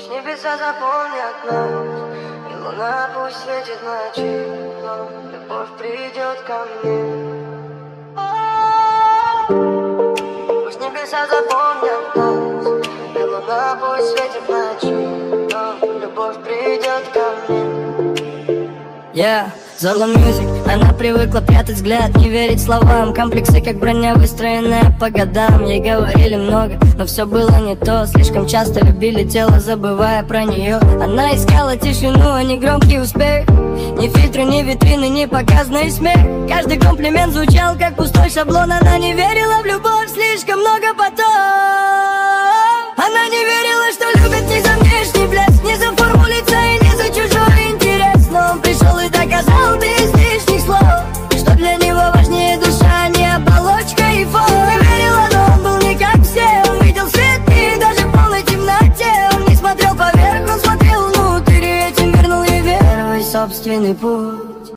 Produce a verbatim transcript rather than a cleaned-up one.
Пусть небеса запомнят нас, и луна пусть светит ночи, но любовь придет ко мне. Пусть небеса запомнят нас, и луна пусть светит ночи, но любовь придет ко мне. Yeah, Zolo Music. Она привыкла прятать взгляд, не верить словам. Комплексы как броня, выстроенная по годам. Ей говорили много, но все было не то. Слишком часто любили тело, забывая про нее. Она искала тишину, а не громкий успех. Ни фильтры, ни витрины, ни показный смех. Каждый комплимент звучал как пустой шаблон. Она не верила в любовь, слишком много потом. Она не верила, что любит не за внешний блеск, не за форму лица и не за чужой интерес. Но он пришел и доказал без лишних слов, что для него важнее душа, не оболочка и фон. Не верила, но он был не как все. Он видел свет и даже в полной темноте. Он не смотрел поверх, он смотрел внутрь, и этим вернул ей веру и собственный путь.